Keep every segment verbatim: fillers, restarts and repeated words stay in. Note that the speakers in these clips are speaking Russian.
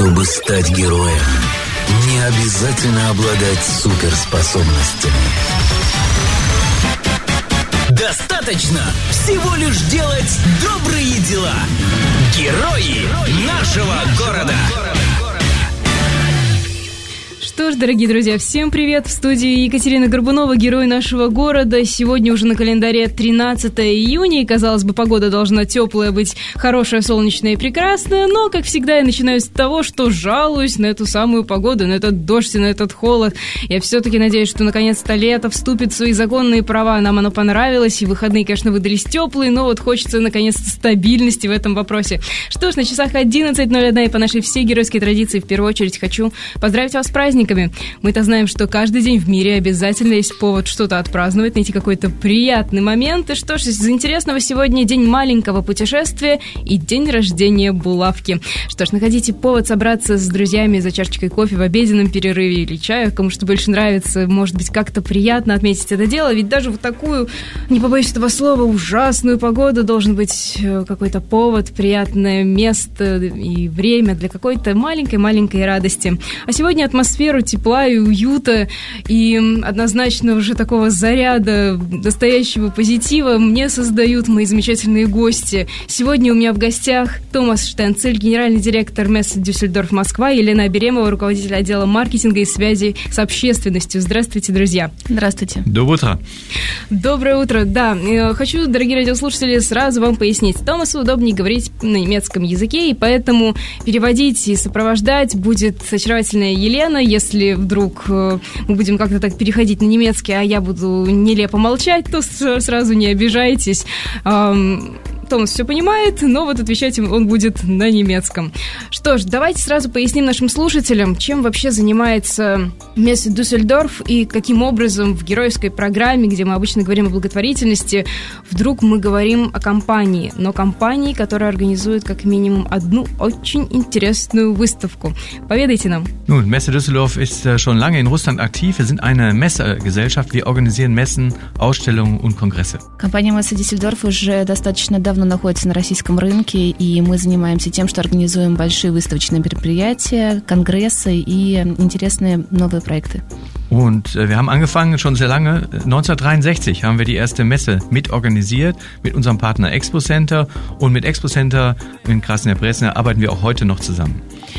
Чтобы стать героем, не обязательно обладать суперспособностями. Достаточно всего лишь делать добрые дела. Герои нашего города. Что ж, дорогие друзья, всем привет! В студии Екатерина Горбунова, герой нашего города. Сегодня уже на календаре тринадцатое июня, и, казалось бы, погода должна теплая быть, хорошая, солнечная и прекрасная, но, как всегда, я начинаю с того, что жалуюсь на эту самую погоду, на этот дождь и на этот холод. Я все-таки надеюсь, что наконец-то лето вступит в свои законные права. Нам оно понравилось, и выходные, конечно, выдались теплые, но вот хочется, наконец-то, стабильности в этом вопросе. Что ж, на часах одиннадцать ноль один, и по нашей всей геройской традиции, в первую очередь, хочу поздравить вас с праздником. Мы-то знаем, что каждый день в мире обязательно есть повод что-то отпраздновать, найти какой-то приятный момент. И что ж, из интересного сегодня день маленького путешествия и день рождения булавки. Что ж, находите повод собраться с друзьями за чашечкой кофе в обеденном перерыве или чая, кому что больше нравится. Может быть, как-то приятно отметить это дело, ведь даже вот такую, не побоюсь этого слова, ужасную погоду должен быть какой-то повод, приятное место и время для какой-то маленькой-маленькой радости. А сегодня атмосфера тепла и уюта, и однозначно уже такого заряда настоящего позитива мне создают мои замечательные гости. Сегодня у меня в гостях Томас Штенцель, генеральный директор Мессе Дюссельдорф Москва, Елена Беремова, руководитель отдела маркетинга и связи с общественностью. Здравствуйте, друзья. Здравствуйте. Доброе утро. Доброе утро, да. Хочу, дорогие радиослушатели, сразу вам пояснить. Томасу удобнее говорить на немецком языке, и поэтому переводить и сопровождать будет очаровательная Елена. Если вдруг мы будем как-то так переходить на немецкий, а я буду нелепо молчать, то сразу не обижайтесь. Томас все понимает, но вот отвечать он будет на немецком. Что ж, давайте сразу поясним нашим слушателям, чем вообще занимается Мессе Дюссельдорф и каким образом в геройской программе, где мы обычно говорим о благотворительности, вдруг мы говорим о компании, но компании, которая организует как минимум одну очень интересную выставку. Поведайте нам. Nun, Messe Düsseldorf ist äh, schon lange in Russland aktiv. Wir sind eine Messegesellschaft. Wir organisieren Messen, Ausstellungen und Kongresse. Компания Мессе Дюссельдорф уже достаточно давно находится на российском рынке, и мы занимаемся тем, что организуем большие выставочные мероприятия, конгрессы и интересные новые проекты. Und äh, wir haben angefangen schon sehr lange. neunzehnhundertdreiundsechzig haben wir die erste Messe mitorganisiert mit unserem Partner Expo Center, und mit Expo Center in Krasnaya Presnya arbeiten wir auch heute noch zusammen.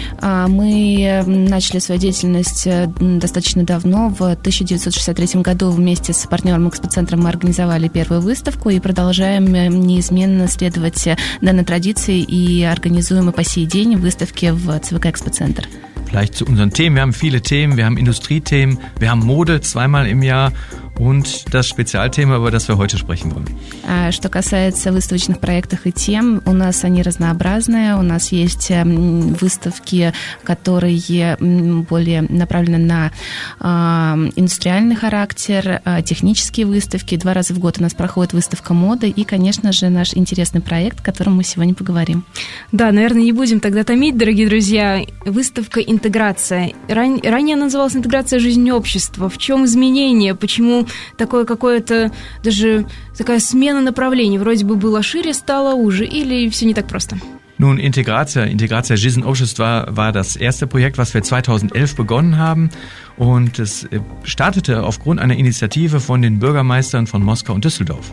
Мы начали свою деятельность достаточно давно. В тысяча девятьсот шестьдесят третьем году вместе с партнером Экспоцентром мы организовали первую выставку и продолжаем неизменно следовать данной традиции и организуем и по сей день выставки в ЦВК Экспоцентр. Vielleicht zu unseren Themen. Wir haben viele Themen. Wir haben Industriethemen. Wir haben Mode zweimal im Jahr. Und das Spezialthema, über das wir heute sprechen wollen. Что касается выставочных проектов и тем, у нас они разнообразные. У нас есть выставки, которые более направлены на индустриальный характер, технические выставки. Два раза в год у нас проходит выставка моды и, конечно же, наш интересный проект, о котором мы сегодня поговорим. Да, наверное, не будем тогда томить, дорогие друзья. Выставка «Интеграция». Ран... Ранее она называлась «Интеграция жизни общества». В чем изменение? Почему такое какое-то, даже такая смена направлений? Вроде бы было шире, стало уже, или все не так просто? Nun, Integratia, Integratia Жизнь Общества war das erste Projekt, was wir zweitausendelf begonnen haben. Und es startete aufgrund einer Initiative von den Bürgermeistern von Moskau und Düsseldorf.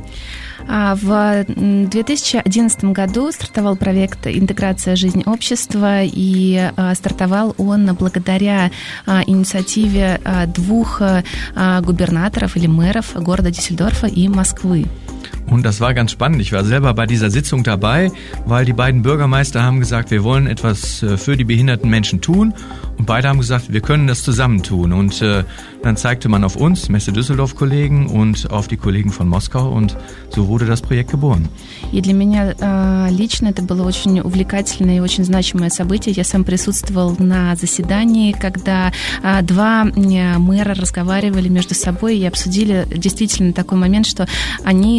В две тысячи одиннадцатом году стартовал проект «Интеграция жизни общества», и стартовал он благодаря инициативе двух губернаторов или мэров города Дюссельдорфа и Москвы. Und das war ganz spannend. Ich war selber bei dieser Sitzung dabei, weil die beiden Bürgermeister haben gesagt, wir wollen etwas für die behinderten Menschen tun. Und beide haben gesagt, wir können das zusammen tun. Und äh, dann zeigte man auf uns, Messe Düsseldorf-Kollegen, und auf die Kollegen von Moskau. Und so wurde das Projekt geboren. И для меня э, лично это было очень увлекательное и очень значимое событие. Я сам присутствовал на заседании, когда э, два мэра разговаривали между собой и обсудили действительно такой момент, что они хотели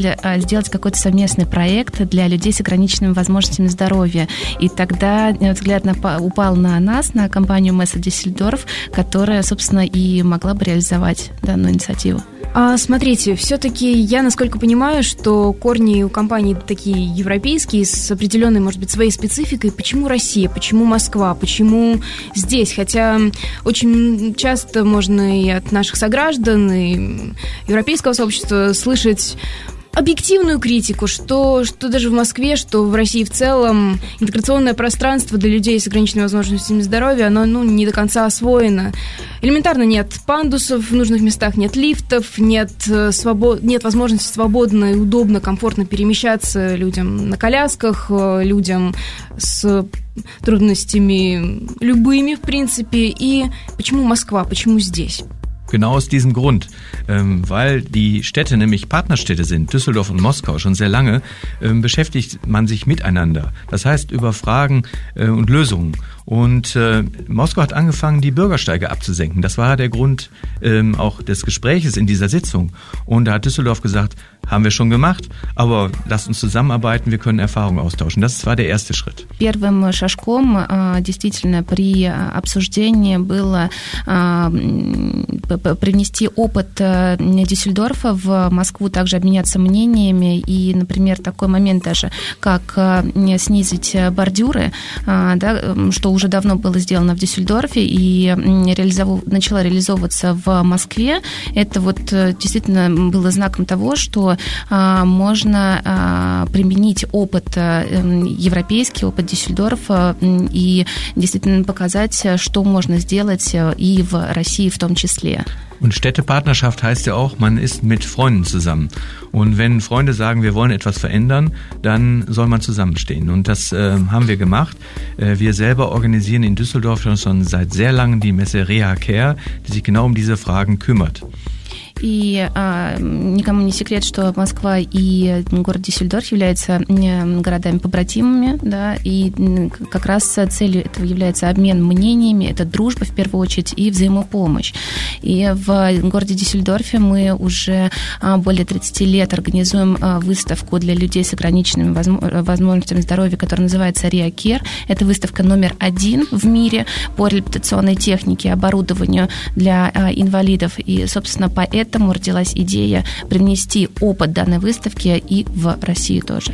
цель сделать какой-то совместный проект для людей с ограниченными возможностями здоровья. И тогда взгляд упал на нас, на компанию Messe Düsseldorf, которая, собственно, и могла бы реализовать данную инициативу. А, смотрите, все-таки я, насколько понимаю, что корни у компании такие европейские, с определенной, может быть, своей спецификой. Почему Россия, почему Москва, почему здесь? Хотя очень часто можно и от наших сограждан, и европейского сообщества слышать объективную критику, что, что даже в Москве, что в России в целом интеграционное пространство для людей с ограниченными возможностями здоровья, оно ну, не до конца освоено. Элементарно нет пандусов в нужных местах, нет лифтов, нет, свобод... нет возможности свободно и удобно, комфортно перемещаться людям на колясках, людям с трудностями любыми, в принципе. И почему Москва, почему здесь? Genau aus diesem Grund, ähm, weil die Städte nämlich Partnerstädte sind, Düsseldorf und Moskau schon sehr lange, ähm, beschäftigt man sich miteinander. Das heißt über Fragen äh, und Lösungen. Und äh, Moskau hat angefangen, die Bürgersteige abzusenken. Das war der Grund ähm, auch des Gespräches in dieser Sitzung. Und da hat Düsseldorf gesagt, haben wir schon gemacht, aber lasst uns zusammenarbeiten, wir können Erfahrungen austauschen. Das war der erste Schritt. Первым шажком действительно при обсуждении было привнести опыт Дюссельдорфа в Москву, также обменяться мнениями и, например, такой момент даже, как снизить бордюры, да, что уже давно было сделано в Дюссельдорфе и реализов... начало реализовываться в Москве. Это вот действительно было знаком того, что можно применить опыт европейский, опыт Дюссельдорфа и действительно показать, что можно сделать и в России в том числе. Und Städtepartnerschaft heißt ja auch, man ist mit Freunden zusammen. Und wenn Freunde sagen, wir wollen etwas verändern, dann soll man zusammenstehen. Und das äh, haben wir gemacht. Äh, wir selber organisieren in Düsseldorf schon seit sehr langem die Messe Reha Care, die sich genau um diese Fragen kümmert. И а, никому не секрет, что Москва и город Дюссельдорф являются городами-побратимами, да, и как раз целью этого является обмен мнениями, это дружба в первую очередь и взаимопомощь. И в городе Дюссельдорфе мы уже более тридцать лет организуем выставку для людей с ограниченными возможностями здоровья, которая называется Reha Care. Это выставка номер один в мире по реабилитационной технике, оборудованию для инвалидов. И, собственно, поэтому Поэтому родилась идея привнести опыт данной выставки и в Россию тоже.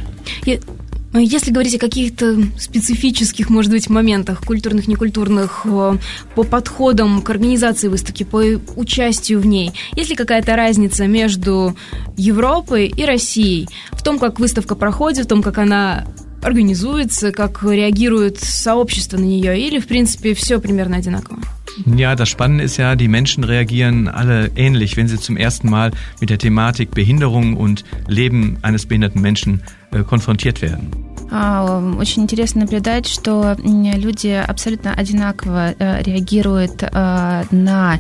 Если говорить о каких-то специфических, может быть, моментах, культурных, некультурных, по подходам к организации выставки, по участию в ней, есть ли какая-то разница между Европой и Россией в том, как выставка проходит, в том, как она организуется, как реагирует сообщество на нее, или, в принципе, все примерно одинаково? Ja, das Spannende ist ja, die Menschen reagieren alle ähnlich, wenn sie zum ersten Mal mit der Thematik Behinderung und Leben eines behinderten Menschen äh, konfrontiert werden. Очень интересно наблюдать, что люди абсолютно одинаково реагируют на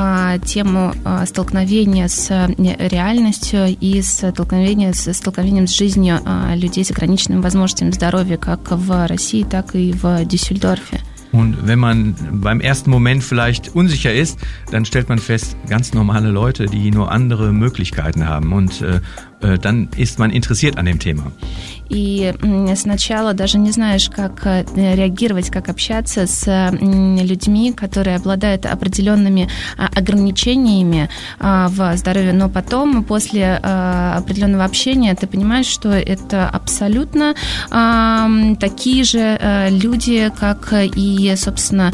тему столкновения с реальностью и столкновения с, столкновением с жизнью людей с ограниченными возможностями здоровья как в России, так и в Дюссельдорфе. Und wenn man beim ersten Moment vielleicht unsicher ist, dann stellt man fest, ganz normale Leute, die nur andere Möglichkeiten haben. Und äh, dann ist man interessiert an dem Thema. И сначала даже не знаешь, как реагировать, как общаться с людьми, которые обладают определенными ограничениями в здоровье, но потом, после определенного общения, ты понимаешь, что это абсолютно такие же люди, как и, собственно,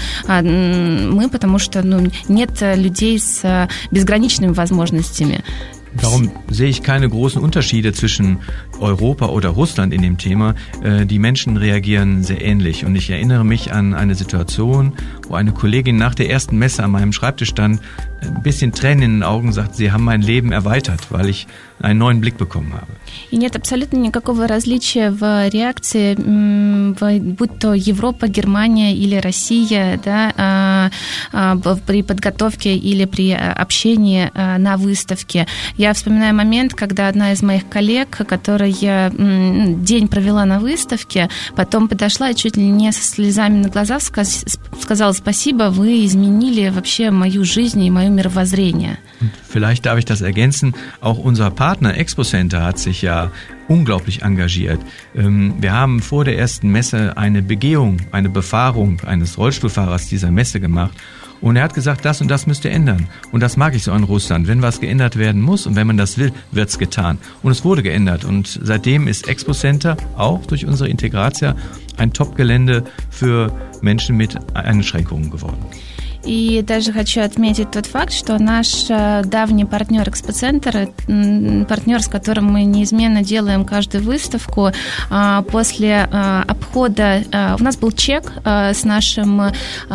мы, потому что ну, нет людей с безграничными возможностями. Darum sehe ich keine großen Unterschiede zwischen Europa oder Russland in dem Thema. Die Menschen reagieren sehr ähnlich. Und ich erinnere mich an eine Situation, wo eine Kollegin nach der ersten Messe an meinem Schreibtisch stand, ein bisschen Tränen in den Augen, sagt, sie haben mein Leben erweitert, weil ich einen neuen Blick bekommen habe. И нет абсолютно никакого различия в реакции, будь то Европа, Германия или Россия, да, при подготовке или при общении на выставке. Я вспоминаю момент, когда одна из моих коллег, которая день провела на выставке, потом подошла и чуть ли не со слезами на глазах сказала: спасибо, вы изменили вообще мою жизнь и мое мировоззрение. Vielleicht darf ich das ergänzen. Auch unser Partner Expo Center hat sich ja unglaublich engagiert. Wir haben vor der ersten Messe eine Begehung, eine Befahrung eines Rollstuhlfahrers dieser Messe gemacht. Und er hat gesagt, das und das müsst ihr ändern. Und das mag ich so an Russland. Wenn was geändert werden muss und wenn man das will, wird's getan. Und es wurde geändert. Und seitdem ist Expo Center auch durch unsere Integratia ein Top-Gelände für Menschen mit Einschränkungen geworden. И даже хочу отметить тот факт, что наш давний партнер Экспоцентр, партнер, с которым мы неизменно делаем каждую выставку, после обхода, у нас был чек с нашим,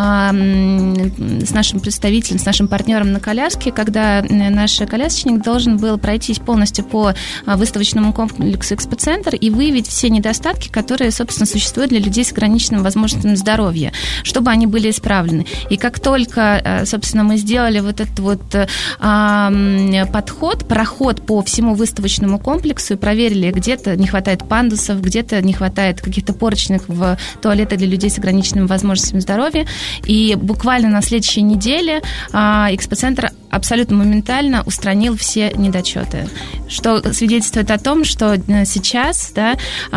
с нашим представителем, с нашим партнером на коляске, когда наш колясочник должен был пройтись полностью по выставочному комплексу Экспоцентр и выявить все недостатки, которые, собственно, существуют для людей с ограниченными возможностями здоровья, чтобы они были исправлены. И как только Только, собственно, мы сделали вот этот вот э, подход, проход по всему выставочному комплексу и проверили, где-то не хватает пандусов, где-то не хватает каких-то порочных в туалетах для людей с ограниченными возможностями здоровья. И буквально на следующей неделе э, Экспоцентр абсолютно моментально устранил все недочеты, что свидетельствует о том, что сейчас, да,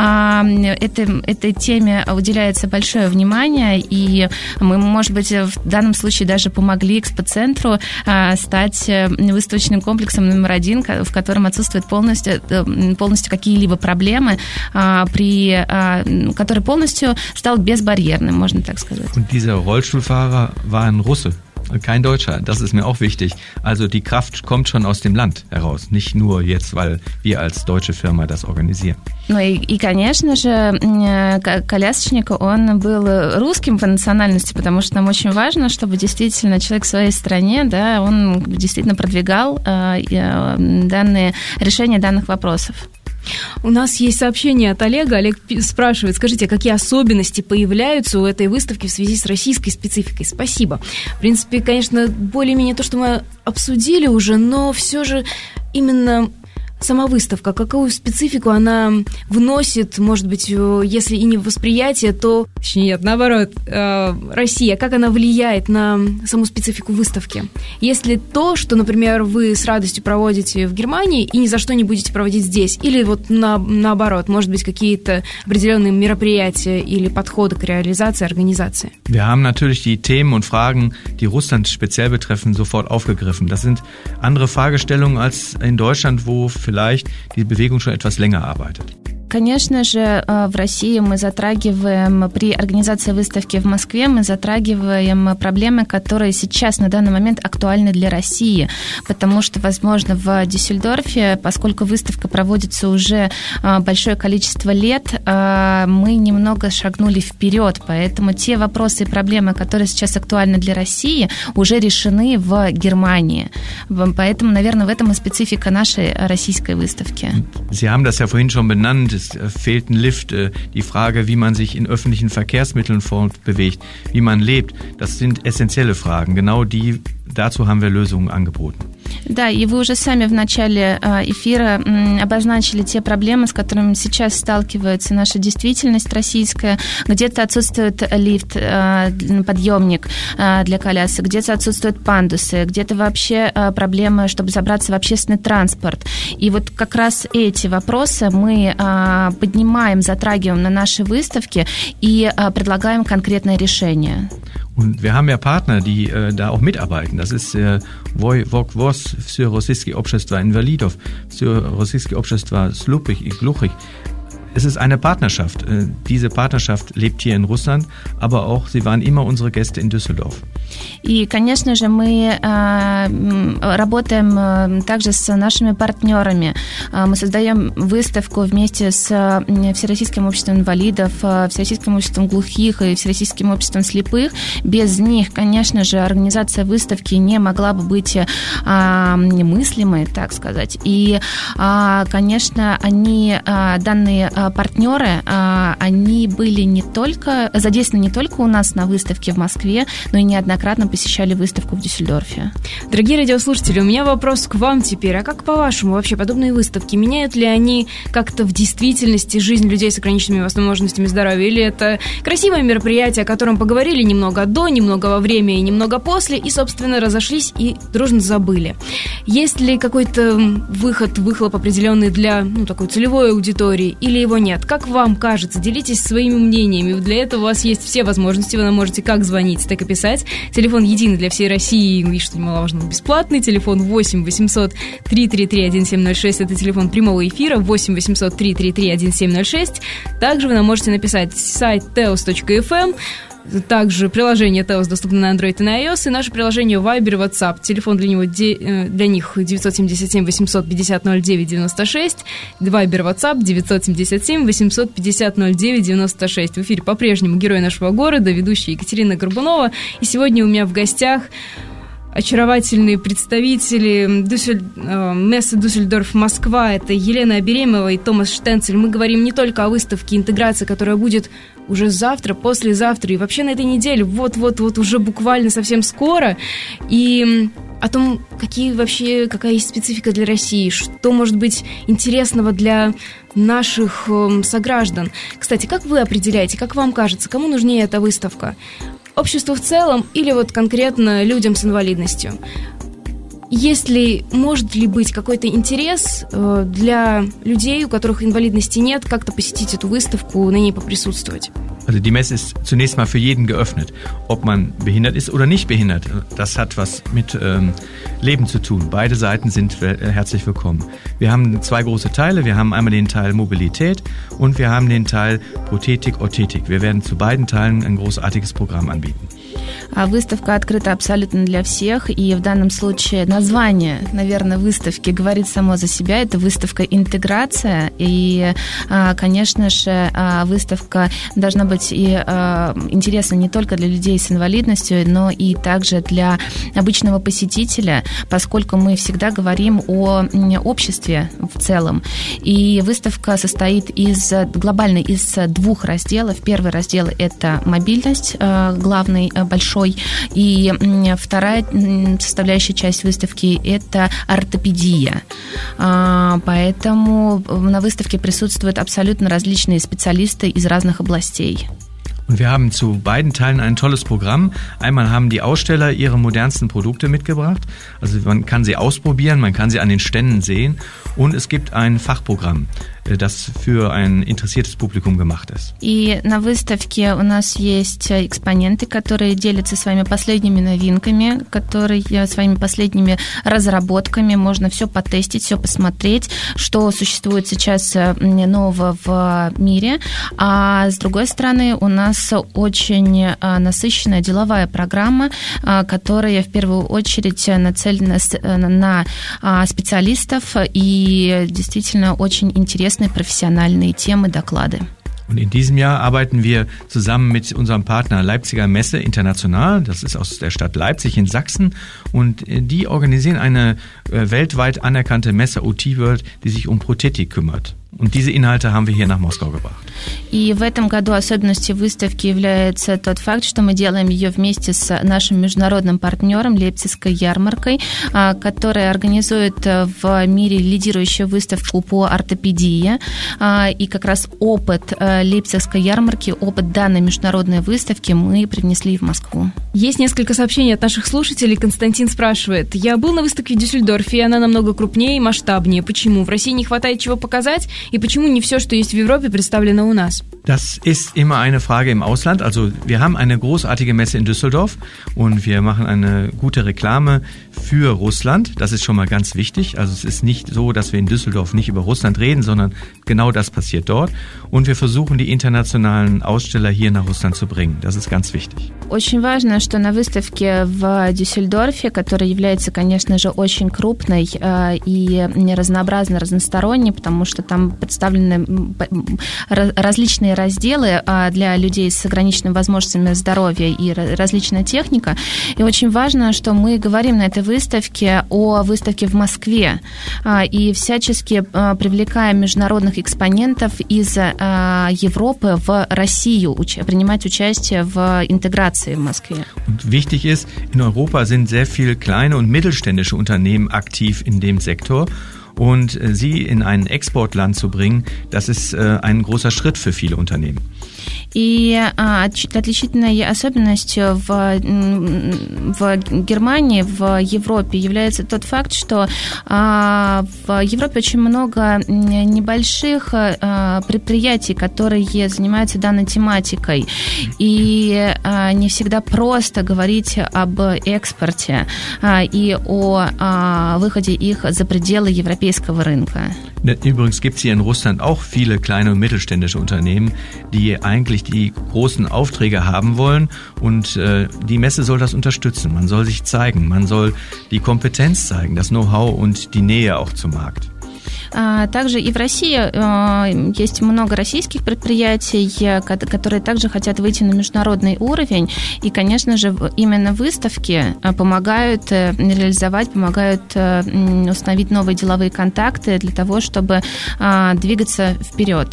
э, этой, этой теме уделяется большое внимание, и мы, может быть, в данном случае даже помогли Экспоцентру а, стать выставочным комплексом номер один, в котором отсутствуют полностью, полностью какие-либо проблемы, а, при, а, который полностью стал безбарьерным, можно так сказать. Und dieser Rollstuhlfahrer war ein Russe. Kein Deutscher, das ist mir auch wichtig. Also die Kraft kommt schon aus dem Land heraus, nicht nur jetzt, weil wir als deutsche Firma das organisieren. Ну и, и, конечно же, колясочник, он был русским по национальности, потому что нам очень важно, чтобы действительно человек в своей стране, да, он действительно продвигал э, данные, решение данных вопросов. У нас есть сообщение от Олега. Олег спрашивает: скажите, какие особенности появляются у этой выставки в связи с российской спецификой? Спасибо. В принципе, конечно, более-менее то, что мы обсудили уже, но все же именно сама выставка, какую специфику она вносит, может быть, если и не в восприятие, то, точнее, нет, наоборот, Россия, как она влияет на саму специфику выставки? Есть ли то, что, например, вы с радостью проводите в Германии и ни за что не будете проводить здесь? Или вот на, наоборот, может быть, какие-то определенные мероприятия или подходы к реализации, организации? Wir haben natürlich die Themen und Fragen, die Russland speziell betreffen, sofort aufgegriffen. Das sind andere Fragestellungen als in Deutschland, wo vielleicht die Bewegung schon etwas länger arbeitet. Конечно же, в России мы затрагиваем, при организации выставки в Москве, мы затрагиваем проблемы, которые сейчас на данный момент актуальны для России, потому что, возможно, в Дюссельдорфе, поскольку выставка проводится уже большое количество лет, мы немного шагнули вперед, поэтому те вопросы и проблемы, которые сейчас актуальны для России, уже решены в Германии. Поэтому, наверное, в этом и специфика нашей российской выставки. Sie haben das ja vorhin schon benannt. Es fehlt ein Lift, die Frage, wie man sich in öffentlichen Verkehrsmitteln fortbewegt, wie man lebt, das sind essentielle Fragen. Genau die, dazu haben wir Lösungen angeboten. Да, и вы уже сами в начале эфира обозначили те проблемы, с которыми сейчас сталкивается наша действительность российская. Где-то отсутствует лифт, подъемник для колясок, где-то отсутствуют пандусы, где-то вообще проблемы, чтобы забраться в общественный транспорт. И вот как раз эти вопросы мы поднимаем, затрагиваем на нашей выставке и предлагаем конкретное решение. Und wir haben ja Partner, die äh, da auch mitarbeiten. Das ist äh, Vokvos, Все Российское общество Инвалидов, Все Российское общество Slupich и Gluchich. Es ist eine Partnerschaft. Diese Partnerschaft lebt hier in Russland, aber auch sie waren immer unsere Gäste in Düsseldorf. И, конечно же, мы э, работаем также с нашими партнерами. Мы создаем выставку вместе с Всероссийским обществом инвалидов, Всероссийским обществом глухих и Всероссийским обществом слепых. Без них, конечно же, организация выставки не могла бы быть э, немыслимой, так сказать. И, э, конечно, они, э, данные партнеры, они были не только, задействованы не только у нас на выставке в Москве, но и неоднократно посещали выставку в Дюссельдорфе. Дорогие радиослушатели, у меня вопрос к вам теперь. А как по-вашему вообще подобные выставки? Меняют ли они как-то в действительности жизнь людей с ограниченными возможностями здоровья? Или это красивое мероприятие, о котором поговорили немного до, немного во время и немного после, и, собственно, разошлись и дружно забыли? Есть ли какой-то выход, выхлоп определенный для, ну, такой целевой аудитории, или его нет? Как вам кажется? Делитесь своими мнениями. Для этого у вас есть все возможности. Вы нам можете как звонить, так и писать. Телефон единый для всей России, и, что немаловажно, бесплатный. Телефон восемь восемьсот три три три один семь ноль шесть. Это телефон прямого эфира. восемь восемьсот три три три один семь ноль шесть. Также вы нам можете написать сайт теос точка эф эм. Также приложение теос доступно на Android и на iOS, и наше приложение Viber и WhatsApp. Телефон для, него, для них девять семь семь восемь пять ноль ноль девять девяносто шесть. Viber, WhatsApp девять семь семь восемь пять ноль девять девяносто шесть. В эфире по-прежнему герой нашего города, ведущая Екатерина Горбунова. И сегодня у меня в гостях очаровательные представители Дюссель... Мессы Дюссельдорф Москва. Это Елена Аберемова и Томас Штенцель. Мы говорим не только о выставке интеграции, которая будет уже завтра, послезавтра и вообще на этой неделе, вот-вот-вот уже буквально совсем скоро, и о том, какие вообще, какая есть специфика для России, что может быть интересного для наших э, сограждан. Кстати, как вы определяете, как вам кажется, кому нужнее эта выставка? Обществу в целом или вот конкретно людям с инвалидностью? Есть ли, может ли быть какой-то интерес э, для людей, у которых инвалидности нет, как-то посетить эту выставку, на ней поприсутствовать? Also die Messe ist zunächst mal für jeden geöffnet, ob man behindert ist oder nicht behindert. Das hat was mit ähm, Leben zu tun. Beide Seiten sind äh, herzlich willkommen. Wir haben zwei große Teile. Wir haben einmal den Teil Mobilität und wir haben den Teil Prothetik, Orthetik. Wir werden zu beiden Teilen ein großartiges Programm anbieten. Выставка открыта абсолютно для всех, и в данном случае название, наверное, выставки говорит само за себя. Это выставка «Интеграция», и, конечно же, выставка должна быть и интересна не только для людей с инвалидностью, но и также для обычного посетителя, поскольку мы всегда говорим о обществе в целом. И выставка состоит из, глобально из двух разделов. Первый раздел – это мобильность, главный, большой, и вторая составляющая часть выставки – это ортопедия. Поэтому на выставке присутствуют абсолютно различные специалисты из разных областей. Und wir haben zu beiden Teilen ein tolles Programm. Einmal haben die Aussteller ihre modernsten Produkte mitgebracht. Also man kann sie ausprobieren, man kann sie an den Ständen sehen. Und es gibt ein Fachprogramm, das für ein interessiertes Publikum gemacht ist. И на выставке у нас есть экспоненты, которые делятся своими последними новинками, которые своими последними разработками. Можно все потестить, все посмотреть, что существует сейчас нового в мире. А с другой стороны, у нас очень насыщенная деловая программа, которая в первую очередь нацелена на специалистов и действительно очень интересные профессиональные темы, доклады. Und in diesem Jahr arbeiten wir zusammen mit unserem Partner Leipziger Messe International. Das ist aus der Stadt Leipzig in Sachsen. Und die organisieren eine weltweit anerkannte Messe O T World, die sich um Prothetik kümmert. Und diese Inhalte haben wir hier nach Moskau gebracht. И в этом году особенностью выставки является тот факт, что мы делаем ее вместе с нашим международным партнером Лейпцигской ярмаркой, которая организует в мире лидирующую выставку по ортопедии. И как раз опыт Лейпцигской ярмарки, опыт данной международной выставки мы привнесли в Москву. Есть несколько сообщений от наших слушателей. Константин спрашивает: я был на выставке в Дюссельдорфе, и она намного крупнее и масштабнее. Почему? В России не хватает чего показать? И почему не все, что есть в Европе, представлено у нас? Das ist immer eine Frage im Ausland. Also wir haben eine großartige Messe in Düsseldorf und wir machen eine gute Reklame für Russland. Das ist schon mal ganz wichtig. Also es ist nicht so, dass wir in Düsseldorf nicht über Russland reden, sondern genau das passiert dort. Und wir versuchen, die internationalen Aussteller hier nach Russland zu bringen. Das ist ganz wichtig. Очень важно, что на выставке в Дюссельдорфе, которая является, конечно же, очень крупной и разнообразной, разносторонней, потому что там представлены различные разделы для людей с ограниченными возможностями здоровья и различная техника. И очень важно, что мы говорим на этой выставке о выставке в Москве и всячески привлекаем международных экспонентов из Европы в Россию, принимать участие в интеграции в Москве. Und wichtig ist, in Europa sind sehr viele kleine und mittelständische Unternehmen aktiv in dem Sektor. Und sie in ein Exportland zu bringen, das ist ein großer Schritt für viele Unternehmen. И а, отличительной особенностью в, в Германии, в Европе является тот факт, что а, в Европе очень много небольших а, предприятий, которые занимаются данной тематикой. И а, не всегда просто говорить об экспорте а, и о а, выходе их за пределы европейского рынка. Übrigens gibt es hier in Russland auch viele kleine und mittelständische Unternehmen, die eigentlich die großen Aufträge haben wollen und äh, die Messe soll das unterstützen. Man soll sich zeigen, man soll die Kompetenz zeigen, das Know-how und die Nähe auch zum Markt. Также и в России есть много российских предприятий, которые также хотят выйти на международный уровень. И, конечно же, именно выставки помогают реализовать, помогают установить новые деловые контакты для того, чтобы двигаться вперед.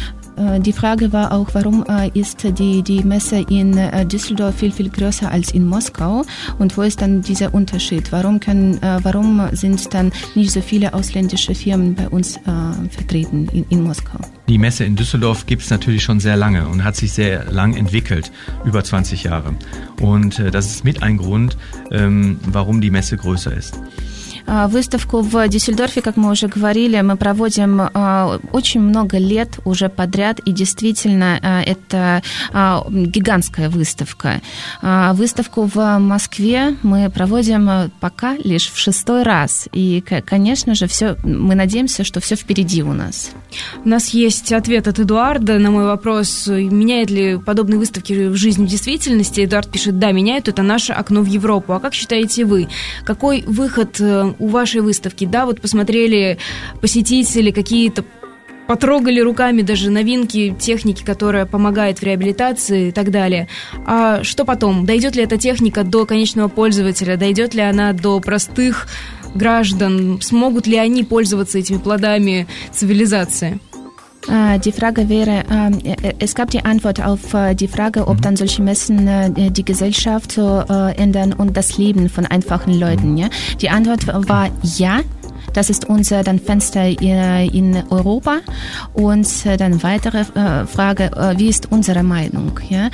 Die Frage war auch, warum ist die, die Messe in Düsseldorf viel, viel größer als in Moskau und wo ist dann dieser Unterschied? Warum, können, warum sind dann nicht so viele ausländische Firmen bei uns vertreten in, in Moskau? Die Messe in Düsseldorf gibt es natürlich schon sehr lange und hat sich sehr lang entwickelt, über zwanzig Jahre. Und das ist mit ein Grund, warum die Messe größer ist. Выставку в Дюссельдорфе, как мы уже говорили, мы проводим очень много лет уже подряд, и действительно это гигантская выставка. Выставку в Москве мы проводим пока лишь в шестой раз, и, конечно же, все, мы надеемся, что все впереди у нас. У нас есть ответ от Эдуарда на мой вопрос, меняет ли подобные выставки в жизнь в действительности. Эдуард пишет: да, меняют, это наше окно в Европу. А как считаете вы, какой выход у вашей выставки? Да, вот посмотрели посетители, какие-то потрогали руками даже новинки техники, которая помогает в реабилитации и так далее. А что потом? Дойдет ли эта техника до конечного пользователя? Дойдет ли она до простых граждан? Смогут ли они пользоваться этими плодами цивилизации? Die Frage wäre, es gab die Antwort auf die Frage, ob dann solche Messen die Gesellschaft ändern und das Leben von einfachen Leuten. Ja? Die Antwort war ja. Das ist unser dann Fenster in Europa. Und dann weitere Frage, wie ist unsere Meinung? Ja?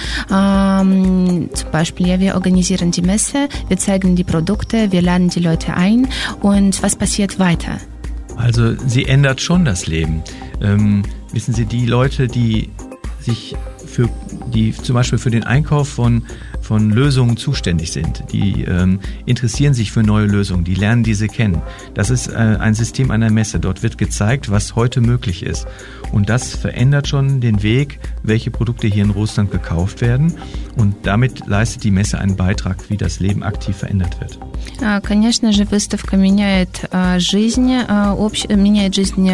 Ähm, zum Beispiel, ja, wir organisieren die Messe, wir zeigen die Produkte, wir laden die Leute ein. Und was passiert weiter? Also sie ändert schon das Leben. Ähm, wissen Sie, die Leute, die sich für die zum Beispiel für den Einkauf von von Lösungen zuständig sind, die ähm, interessieren sich für neue Lösungen, die lernen diese kennen. Das ist äh, ein System einer Messe. Dort wird gezeigt, was heute möglich ist. Und das verändert schon den Weg, welche Produkte hier in Russland gekauft werden. Und damit leistet die Messe einen Beitrag, wie das Leben aktiv verändert wird. Конечно же, выставка меняет жизнь, общ... меняет жизнь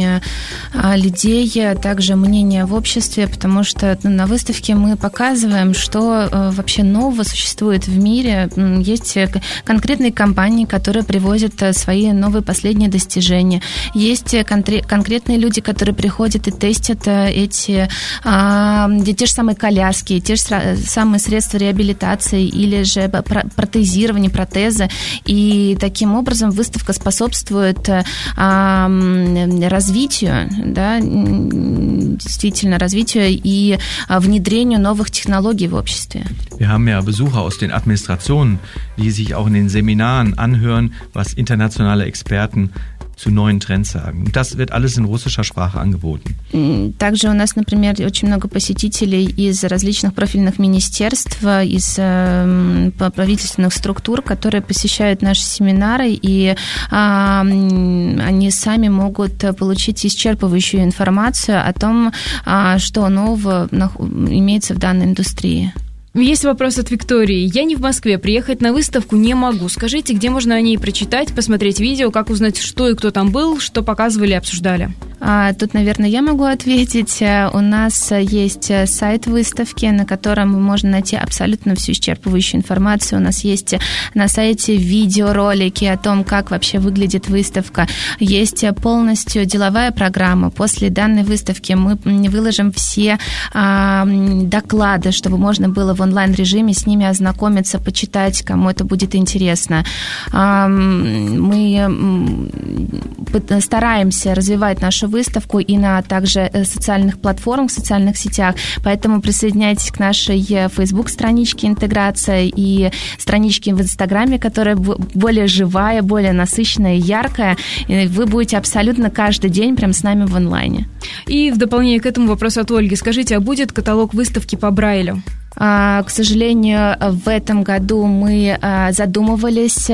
людей, также мнение в обществе, потому что на выставке мы показываем, что вообще нового существует в мире. Есть конкретные компании, которые привозят свои новые последние достижения. Есть конкретные люди, которые приходят и тестят эти те же самые коляски, те же самые средства реабилитации или же протезирование, протезы. И таким образом выставка способствует развитию, да, действительно развитию и внедрению новых технологий в обществе. Wir haben ja Besucher aus den Administrationen, die sich auch in den Seminaren anhören, was internationale Experten zu neuen Trends sagen. Und das wird alles in russischer Sprache angeboten. Также у нас, например, очень много посетителей из различных профильных министерств, из правительственных структур, которые посещают наши семинары, и они сами могут получить исчерпывающую информацию о том, что нового имеется в данной индустрии. Есть вопрос от Виктории. Я не в Москве, приехать на выставку не могу. Скажите, где можно о ней прочитать, посмотреть видео, как узнать, что и кто там был, что показывали и обсуждали? Тут, наверное, я могу ответить. У нас есть сайт выставки, на котором можно найти абсолютно всю исчерпывающую информацию. У нас есть на сайте видеоролики о том, как вообще выглядит выставка. Есть полностью деловая программа. После данной выставки мы выложим все доклады, чтобы можно было в онлайн-режиме с ними ознакомиться, почитать, кому это будет интересно. Мы стараемся развивать нашу выставку и на также социальных платформах, социальных сетях, поэтому присоединяйтесь к нашей Facebook-страничке «Интеграция» и страничке в Инстаграме, которая более живая, более насыщенная и яркая, и вы будете абсолютно каждый день прям с нами в онлайне. И в дополнение к этому вопрос от Ольги. Скажите, а будет каталог выставки по Брайлю? К сожалению, в этом году мы задумывались,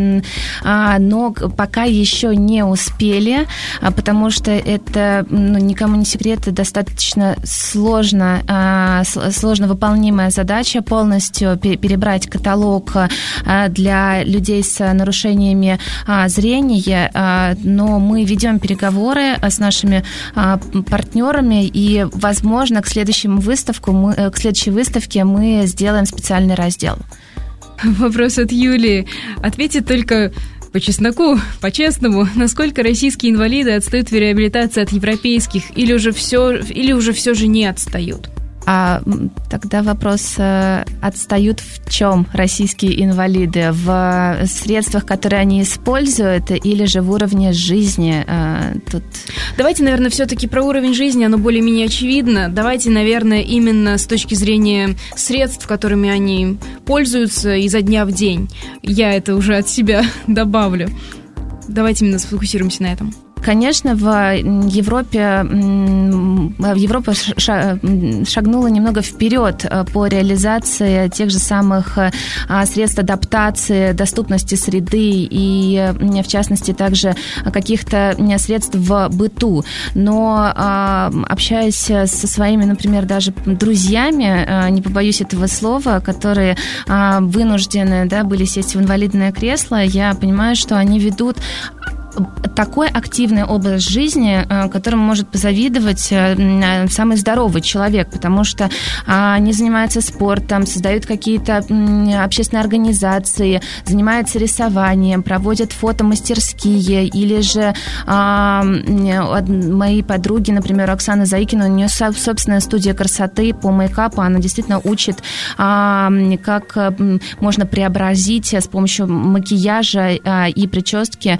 но пока еще не успели, потому что это, ну, никому не секрет, достаточно сложно, сложно выполнимая задача полностью перебрать каталог для людей с нарушениями зрения, но мы ведем переговоры с нашими партнерами, и, возможно, к следующему выставку мы, к следующей выставке мы сделаем специальный раздел. Вопрос от Юлии. Ответьте только по чесноку, по-честному, насколько российские инвалиды отстают в реабилитации от европейских, или уже все, или уже все же не отстают? А тогда вопрос, отстают в чем российские инвалиды? В средствах, которые они используют, или же в уровне жизни? Тут... Давайте, наверное, все-таки про уровень жизни, оно более-менее очевидно. Давайте, наверное, именно с точки зрения средств, которыми они пользуются изо дня в день. Я это уже от себя добавлю. Давайте именно сфокусируемся на этом. Конечно, в Европе, в Европа шагнула немного вперед по реализации тех же самых средств адаптации, доступности среды и, в частности, также каких-то средств в быту. Но, общаясь со своими, например, даже друзьями, не побоюсь этого слова, которые вынуждены, да, были сесть в инвалидное кресло, я понимаю, что они ведут такой активный образ жизни, которому может позавидовать самый здоровый человек, потому что они занимаются спортом, создают какие-то общественные организации, занимаются рисованием, проводят фотомастерские, или же мои подруги, например, Оксана Заикина, у нее собственная студия красоты по мейкапу, она действительно учит, как можно преобразить с помощью макияжа и прически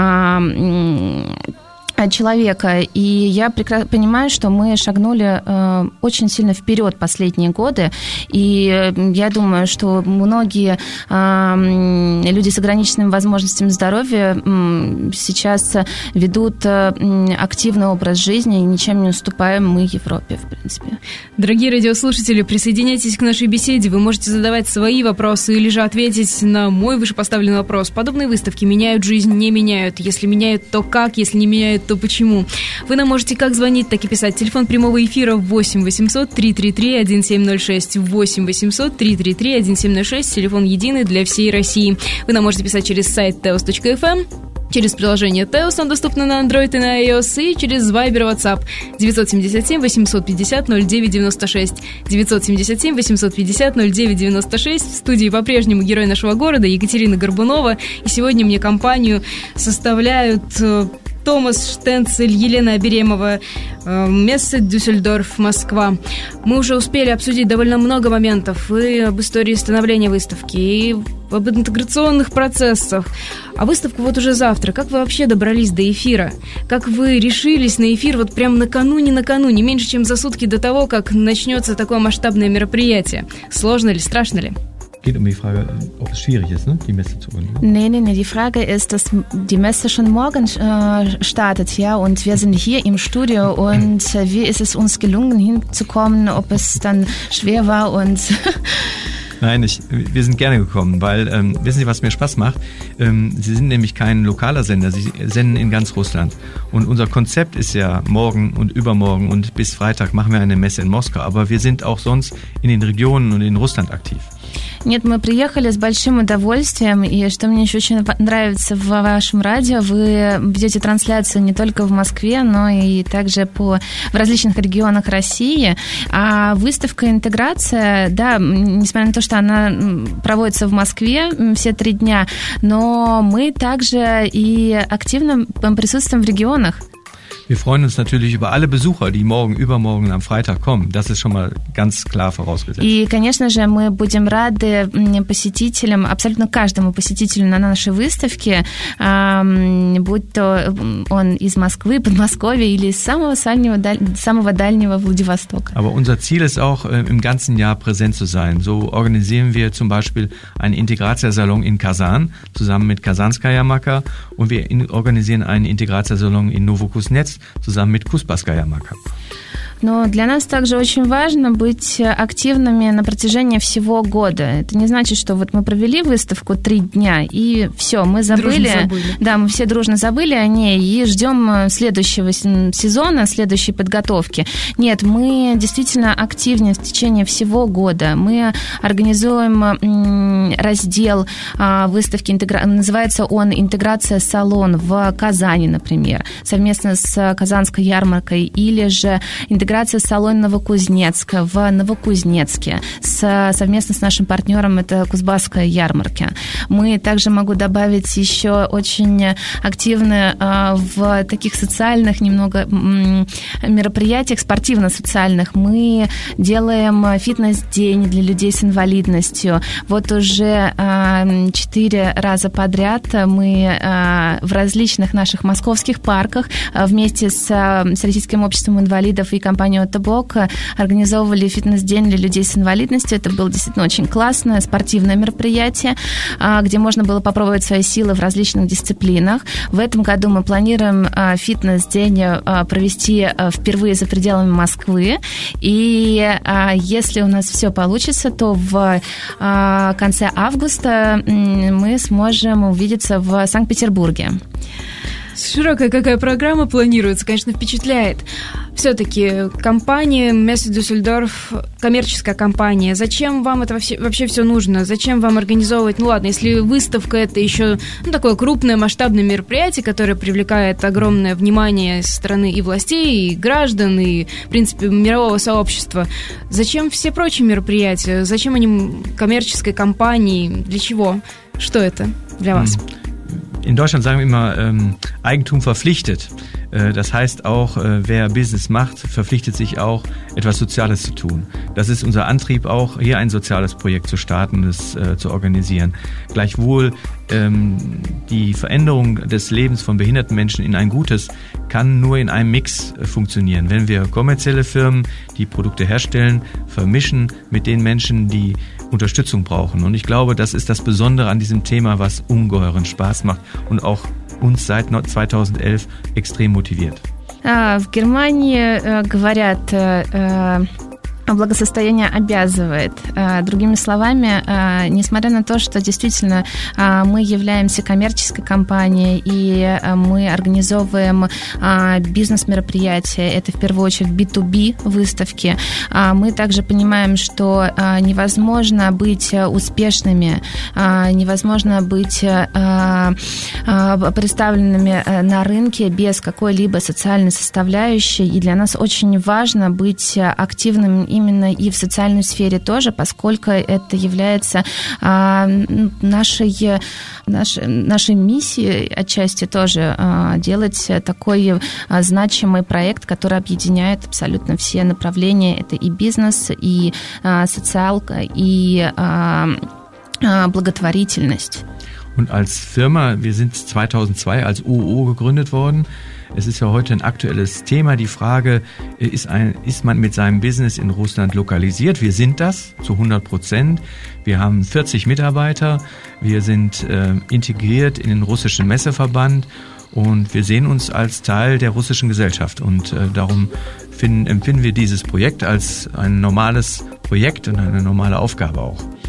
человека. И я прекрасно понимаю, что мы шагнули э, очень сильно вперед последние годы. И я думаю, что многие э, люди с ограниченными возможностями здоровья э, сейчас ведут э, активный образ жизни и ничем не уступаем мы Европе, в принципе. Дорогие радиослушатели, присоединяйтесь к нашей беседе. Вы можете задавать свои вопросы или же ответить на мой вышепоставленный вопрос. Подобные выставки меняют жизнь, не меняют? Если меняют, то как? Если не меняют, то почему? Вы нам можете как звонить, так и писать. Телефон прямого эфира восемь восемьсот три три три один семь ноль шесть, восемь восемьсот три три три один семь ноль шесть, телефон единый для всей России. Вы нам можете писать через сайт теос точка эф эм, через приложение Теос, он доступно на Android и на iOS, и через Viber, WhatsApp девять семь семь восемь пять ноль ноль девять девять шесть, девять семь семь восемь пять ноль девять девять шесть. В студии по-прежнему герой нашего города Екатерина Горбунова, и сегодня мне компанию составляют Томас Штенцель, Елена Аберемова, Мессе Дюссельдорф, Москва. Мы уже успели обсудить довольно много моментов и об истории становления выставки, и об интеграционных процессах. А выставка вот уже завтра. Как вы вообще добрались до эфира? Как вы решились на эфир вот прям накануне-накануне, меньше чем за сутки до того, как начнется такое масштабное мероприятие? Сложно ли, страшно ли? Geht um die Frage, ob es schwierig ist, ne, die Messe zu organisieren. Nee, nee, nee, die Frage ist, dass die Messe schon morgen äh, startet, ja, und wir sind hier im Studio und äh, wie ist es uns gelungen, hinzukommen, ob es dann schwer war und... Nein, ich, wir sind gerne gekommen, weil, ähm, wissen Sie, was mir Spaß macht? Ähm, Sie sind nämlich kein lokaler Sender, Sie senden in ganz Russland. Und unser Konzept ist ja morgen und übermorgen und bis Freitag machen wir eine Messe in Moskau, aber wir sind auch sonst in den Regionen und in Russland aktiv. Нет, мы приехали с большим удовольствием, и что мне еще очень нравится в вашем радио, вы ведете трансляцию не только в Москве, но и также по, в различных регионах России. А выставка «Интеграция», да, несмотря на то, что она проводится в Москве все три дня, но мы также и активно присутствуем в регионах. Wir freuen uns natürlich über alle Besucher, die morgen, übermorgen und am Freitag kommen. Das ist schon mal ganz klar vorausgesetzt. И, конечно же, мы будем рады посетителям, абсолютно каждому посетителю на нашей выставке, будь то он из Москвы, Подмосковья или из самого, самого дальнего Владивостока. Aber unser Ziel ist auch, im ganzen Jahr präsent zu sein. So organisieren wir zum Beispiel einen Integratia-Salon in Kasan zusammen mit Kasanskaya Maka und wir organisieren einen Integratia-Salon in Novokuznetsk zusammen mit Kuzbaskaya Maka. Но для нас также очень важно быть активными на протяжении всего года. Это не значит, что вот мы провели выставку три дня, и все, мы забыли. забыли. Да, мы все дружно забыли о ней и ждем следующего сезона, следующей подготовки. Нет, мы действительно активнее в течение всего года. Мы организуем раздел выставки, называется он «Интеграция салон» в Казани, например, совместно с Казанской ярмаркой, или же «Интеграция салон Новокузнецка» в Новокузнецке, с, совместно с нашим партнером, это Кузбасская ярмарка. Мы также могу добавить еще очень активно э, в таких социальных немного м, мероприятиях, спортивно-социальных. Мы делаем фитнес-день для людей с инвалидностью. Вот уже э, четыре раза подряд мы э, в различных наших московских парках э, вместе с, с Российским обществом инвалидов и компанией «Отобок» организовывали фитнес-день для людей с инвалидностью. Это было действительно очень классное спортивное мероприятие, где можно было попробовать свои силы в различных дисциплинах. В этом году мы планируем фитнес-день провести впервые за пределами Москвы. И если у нас все получится, то в конце августа мы сможем увидеться в Санкт-Петербурге. Широкая какая программа планируется, конечно, впечатляет. Все-таки компания Messe Düsseldorf, коммерческая компания, зачем вам это вообще, вообще все нужно? Зачем вам организовывать, ну ладно, если выставка это еще ну, такое крупное масштабное мероприятие, которое привлекает огромное внимание со стороны и властей, и граждан, и, в принципе, мирового сообщества. Зачем все прочие мероприятия? Зачем они коммерческой компании? Для чего? Что это для вас? In Deutschland sagen wir immer, ähm, Eigentum verpflichtet. Äh, das heißt auch, äh, wer Business macht, verpflichtet sich auch, etwas Soziales zu tun. Das ist unser Antrieb auch, hier ein soziales Projekt zu starten und es äh, zu organisieren. Gleichwohl ähm, die Veränderung des Lebens von behinderten Menschen in ein gutes kann nur in einem Mix äh, funktionieren. Wenn wir kommerzielle Firmen, die Produkte herstellen, vermischen mit den Menschen, die Unterstützung brauchen. Und ich glaube, das ist das Besondere an diesem Thema, was ungeheuren Spaß macht und auch uns seit zweitausendelf extrem motiviert. В Германии говорят, благосостояние обязывает. Другими словами, несмотря на то, что действительно мы являемся коммерческой компанией и мы организовываем бизнес-мероприятия, это в первую очередь би ту би выставки, мы также понимаем, что невозможно быть успешными, невозможно быть представленными на рынке без какой-либо социальной составляющей, и для нас очень важно быть активным именно и в социальной сфере тоже, поскольку это является а, нашей, нашей, нашей миссией отчасти тоже а, делать такой а, значимый проект, который объединяет абсолютно все направления. Это и бизнес, и а, социалка, и а, а, благотворительность. Und als Firma, wir sind zweitausendzwei als U O gegründet worden. Es ist ja heute ein aktuelles Thema. Die Frage, ist, ein, ist man mit seinem Business in Russland lokalisiert? Wir sind das zu hundert Prozent. Wir haben vierzig Mitarbeiter. Wir sind äh, integriert in den russischen Messeverband und wir sehen uns als Teil der russischen Gesellschaft. Und äh, darum finden, empfinden wir dieses Projekt als ein normales Projekt und eine normale Aufgabe auch.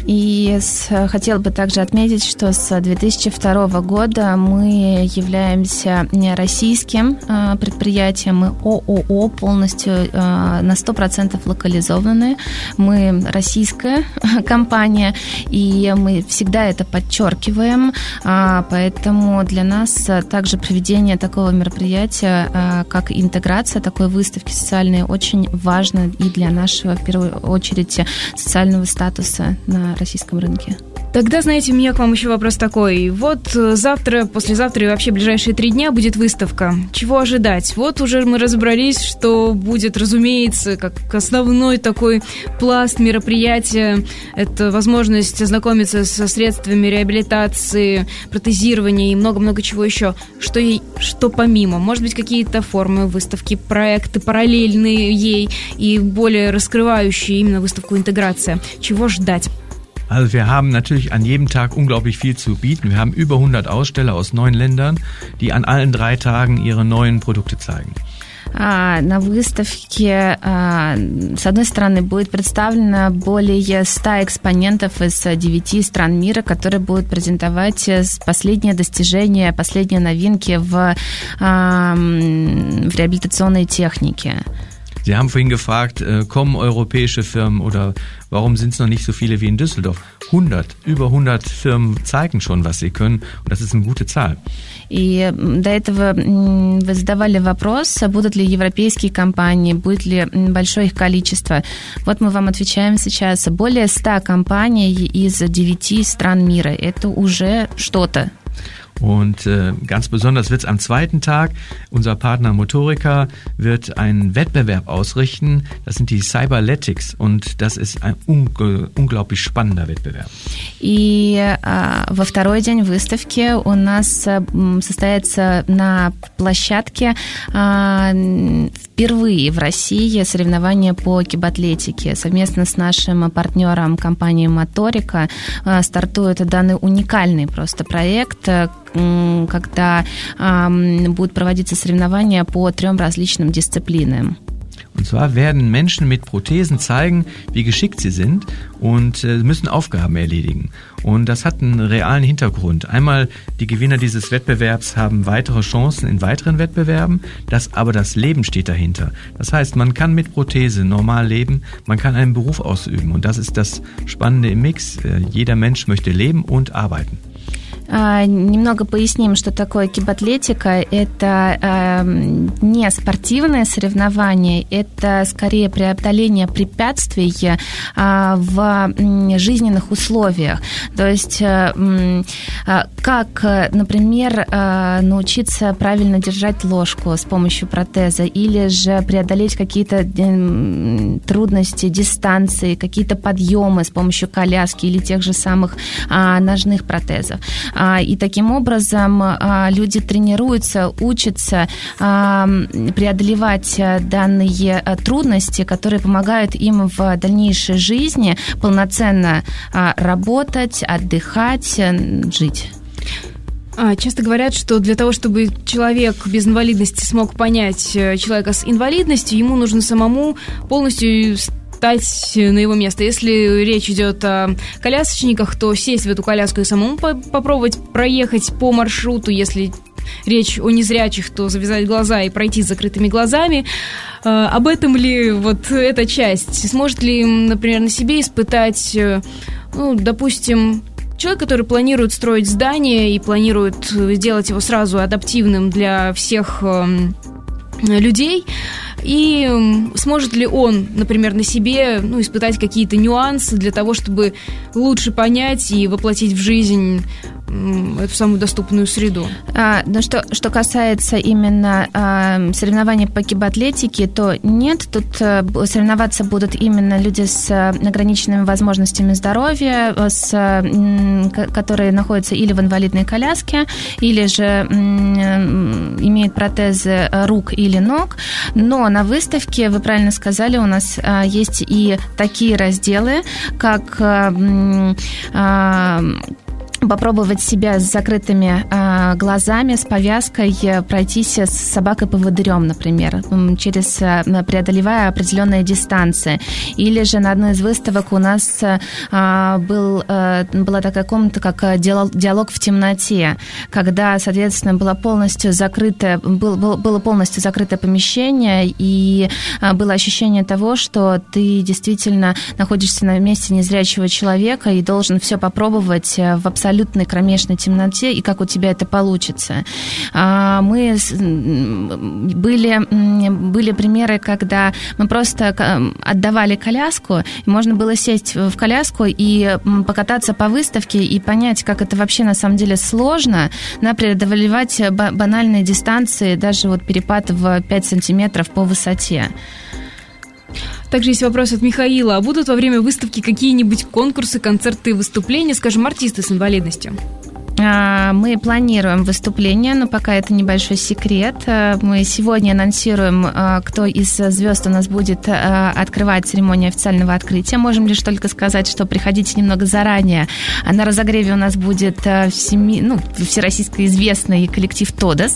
И с, хотела бы также отметить, что с две тысячи второго года мы являемся российским э, предприятием, мы ООО полностью э, на сто процентов локализованы, мы российская компания, и мы всегда это подчеркиваем, э, поэтому для нас также проведение такого мероприятия, э, как интеграция такой выставки социальной, очень важно и для нашего, в первую очередь, социального статуса на российском рынке. Тогда, знаете, у меня к вам еще вопрос такой. Вот завтра, послезавтра и вообще ближайшие три дня будет выставка. Чего ожидать? Вот уже мы разобрались, что будет, разумеется, как основной такой пласт мероприятия. Это возможность ознакомиться со средствами реабилитации, протезирования и много-много чего еще. Что, ей, что помимо? Может быть, какие-то формы выставки, проекты параллельные ей и более раскрывающие именно выставку «Интеграция». Чего ждать? Also wir haben natürlich an jedem Tag unglaublich viel zu bieten. Wir haben über hundert Aussteller aus neun Ländern, die an allen drei Tagen ihre neuen Produkte zeigen. На выставке, с одной стороны, будет представлено более ста экспонентов из девяти стран мира, которые будут презентовать последние достижения, последние новинки в, в реабилитационной технике. Sie haben vorhin gefragt, äh, kommen europäische Firmen oder warum sind es noch nicht so viele wie in Düsseldorf? hundert, über hundert Firmen zeigen schon, was sie können, und das ist eine gute Zahl. И до этого вы задавали вопрос, будут ли европейские компании, будет ли большое их количество. Вот мы вам отвечаем сейчас. Более ста компаний из девяти стран мира. Это уже что-то. Und äh, ganz besonders wird es am zweiten Tag, unser Partner Motorica wird einen Wettbewerb ausrichten. Das sind die Cyberletics, und das ist ein unge- unglaublich spannender Wettbewerb. И а, во второй день выставки у нас а, состоится на площадке а, впервые в России соревнования по кибатлетике. Совместно с нашим партнером компанией Motorica а, стартует данный уникальный просто проект, когда э, будут проводиться соревнования по трем различным дисциплинам. Und zwar werden Menschen mit Prothesen zeigen, wie geschickt sie sind, und äh, müssen Aufgaben erledigen. Und das hat einen realen Hintergrund. Einmal, die Gewinner dieses Wettbewerbs haben weitere Chancen in weiteren Wettbewerben, das, aber das Leben steht dahinter. Das heißt, man kann mit Prothese normal leben, man kann einen Beruf ausüben, und das ist das Spannende im Mix. Äh, jeder Mensch möchte leben und arbeiten. Немного поясним, что такое кибатлетика. Это э, не спортивное соревнование, это скорее преодоление препятствий э, в жизненных условиях. То есть э, э, как, например, э, научиться правильно держать ложку с помощью протеза, или же преодолеть какие-то э, трудности, дистанции, какие-то подъемы с помощью коляски или тех же самых э, ножных протезов. И таким образом люди тренируются, учатся преодолевать данные трудности, которые помогают им в дальнейшей жизни полноценно работать, отдыхать, жить. Часто говорят, что для того, чтобы человек без инвалидности смог понять человека с инвалидностью, ему нужно самому полностью стать на его место. Если речь идет о колясочниках, то сесть в эту коляску и самому попробовать проехать по маршруту. Если речь о незрячих, то завязать глаза и пройти с закрытыми глазами. Об этом ли вот эта часть? Сможет ли, например, на себе испытать, ну, допустим, человек, который планирует строить здание и планирует сделать его сразу адаптивным для всех людей, и сможет ли он, например, на себе, ну, испытать какие-то нюансы для того, чтобы лучше понять и воплотить в жизнь эту самую доступную среду? А, ну, что, что касается именно а, соревнований по кибатлетике, то нет, тут а, соревноваться будут именно люди с а, ограниченными возможностями здоровья, с, а, м, которые находятся или в инвалидной коляске, или же м, имеют протезы рук или ног. Но на выставке, вы правильно сказали, у нас а, есть и такие разделы, как а, а, попробовать себя с закрытыми э, глазами, с повязкой, пройтись с собакой-поводырем, например, через, преодолевая определенные дистанции. Или же на одной из выставок у нас э, был, э, была такая комната, как диалог в темноте, когда, соответственно, было полностью закрытое, был, было полностью закрытое помещение, и э, было ощущение того, что ты действительно находишься на месте незрячего человека и должен все попробовать в абсолютно абсолютной кромешной темноте, и как у тебя это получится. Мы были, были примеры, когда мы просто отдавали коляску, и можно было сесть в коляску и покататься по выставке и понять, как это вообще на самом деле сложно, да, преодолевать банальные дистанции, даже вот перепад в пять сантиметров по высоте. Также есть вопрос от Михаила. А будут во время выставки какие-нибудь конкурсы, концерты, выступления, скажем, артисты с инвалидностью? Мы планируем выступление, но пока это небольшой секрет. Мы сегодня анонсируем, кто из звезд у нас будет открывать церемонию официального открытия. Можем лишь только сказать, что приходите немного заранее. На разогреве у нас будет всеми, ну, всероссийско известный коллектив «Тодос».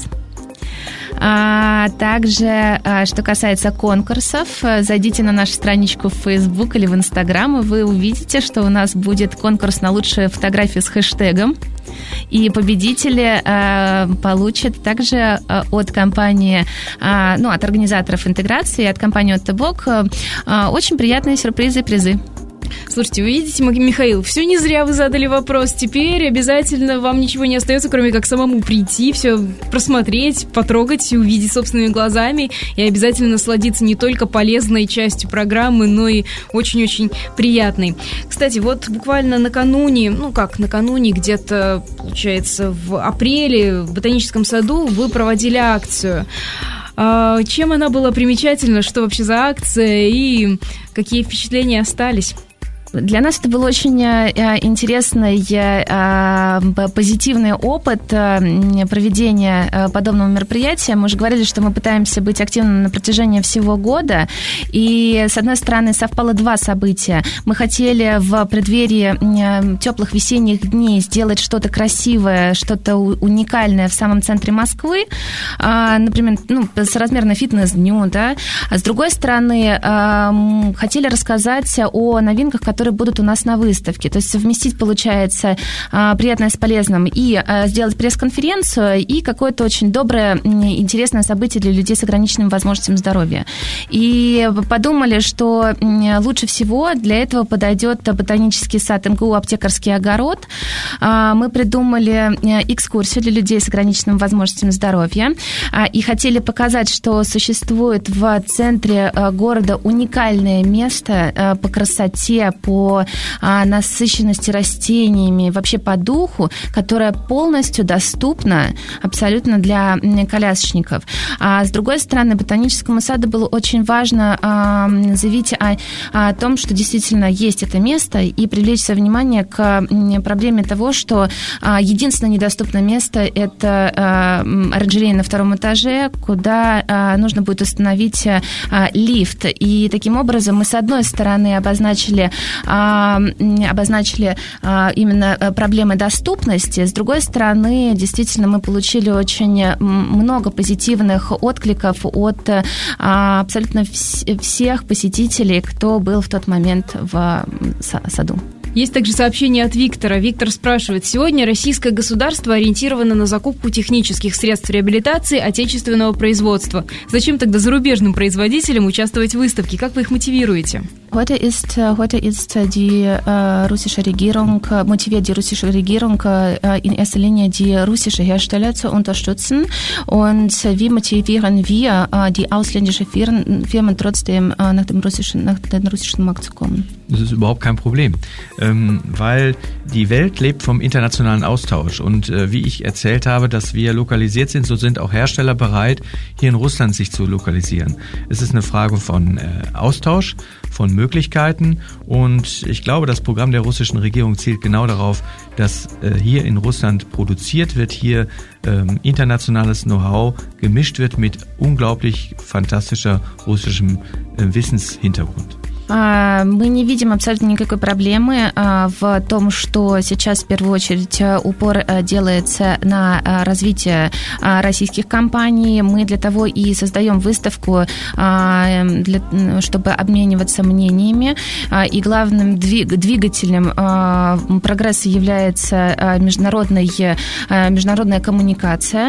А также, что касается конкурсов, зайдите на нашу страничку в Facebook или в Instagram, и вы увидите, что у нас будет конкурс на лучшие фотографии с хэштегом. И победители э, получат также э, от компании, э, ну, от организаторов интеграции, от компании «Оттебок» э, очень приятные сюрпризы и призы. Слушайте, вы видите, Михаил, все не зря вы задали вопрос. Теперь обязательно вам ничего не остается, кроме как самому прийти, все просмотреть, потрогать, увидеть собственными глазами и обязательно насладиться не только полезной частью программы, но и очень-очень приятной. Кстати, вот буквально накануне, ну как накануне, где-то, получается, в апреле в Ботаническом саду вы проводили акцию. Чем она была примечательна, что вообще за акция и какие впечатления остались? Для нас это был очень интересный, позитивный опыт проведения подобного мероприятия. Мы уже говорили, что мы пытаемся быть активными на протяжении всего года. И, с одной стороны, совпало два события. Мы хотели в преддверии теплых весенних дней сделать что-то красивое, что-то уникальное в самом центре Москвы. Например, ну, соразмерно фитнес-дню. Да? А с другой стороны, хотели рассказать о новинках, которые будут у нас на выставке. То есть совместить, получается, приятное с полезным и сделать пресс-конференцию и какое-то очень доброе, интересное событие для людей с ограниченными возможностями здоровья. И подумали, что лучше всего для этого подойдет ботанический сад эм гэ у «Аптекарский огород». Мы придумали экскурсию для людей с ограниченными возможностями здоровья и хотели показать, что существует в центре города уникальное место по красоте, по насыщенности растениями, вообще по духу, которое полностью доступно абсолютно для колясочников. А с другой стороны, Ботаническому саду было очень важно заявить о, о том, что действительно есть это место, и привлечь внимание к проблеме того, что единственное недоступное место – это оранжерея на втором этаже, куда нужно будет установить лифт. И таким образом мы, с одной стороны, обозначили обозначили именно проблемы доступности. С другой стороны, действительно, мы получили очень много позитивных откликов от абсолютно всех посетителей, кто был в тот момент в саду. Есть также сообщение от Виктора. Виктор спрашивает: сегодня российское государство ориентировано на закупку технических средств реабилитации отечественного производства. Зачем тогда зарубежным производителям участвовать в выставке? Как вы их мотивируете? Heute ist, heute ist die äh, russische Regierung, motiviert die russische Regierung äh, in erster Linie die russische Hersteller zu unterstützen. Und wie motivieren wir äh, die ausländischen Firmen, Firmen trotzdem äh, nach dem russischen, nach den russischen Markt zu kommen? Das ist überhaupt kein Problem, ähm, weil die Welt lebt vom internationalen Austausch. Und äh, wie ich erzählt habe, dass wir lokalisiert sind, so sind auch Hersteller bereit, hier in Russland sich zu lokalisieren. Es ist eine Frage von äh, Austausch, von Möglichkeiten, und ich glaube, das Programm der russischen Regierung zielt genau darauf, dass äh, hier in Russland produziert wird, hier ähm, internationales Know-how gemischt wird mit unglaublich fantastischer russischem äh, Wissenshintergrund. Мы не видим абсолютно никакой проблемы в том, что сейчас в первую очередь упор делается на развитие российских компаний. Мы для того и создаем выставку, для, чтобы обмениваться мнениями. И главным двигателем прогресса является международная, международная коммуникация.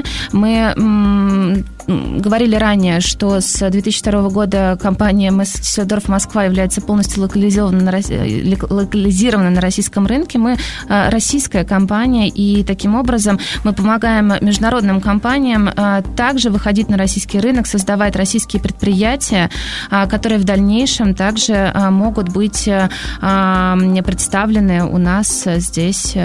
Мы говорили ранее, что с две тысячи второго года компания Дюссельдорф Москва является полностью локализирована на, локализирована на российском рынке. Мы российская компания, и таким образом мы помогаем международным компаниям также выходить на российский рынок, создавать российские предприятия, которые в дальнейшем также могут быть представлены у нас здесь.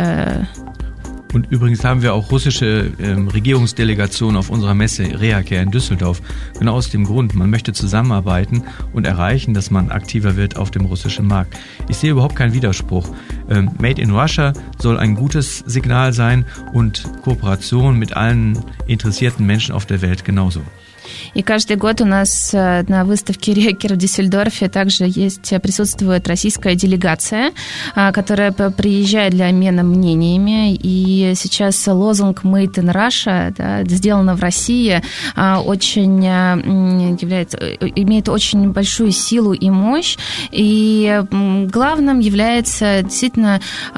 Und übrigens haben wir auch russische äh, Regierungsdelegationen auf unserer Messe Reacare in Düsseldorf. Genau aus dem Grund, man möchte zusammenarbeiten und erreichen, dass man aktiver wird auf dem russischen Markt. Ich sehe überhaupt keinen Widerspruch. Ähm, Made in Russia soll ein gutes Signal sein und Kooperation mit allen interessierten Menschen auf der Welt genauso. И каждый год у нас на выставке Reacare в Дюссельдорфе также есть, присутствует российская делегация, которая приезжает для обмена мнениями. И сейчас лозунг Made in Russia, да, сделано в России, очень является, имеет очень большую силу и мощь. И главным является действительно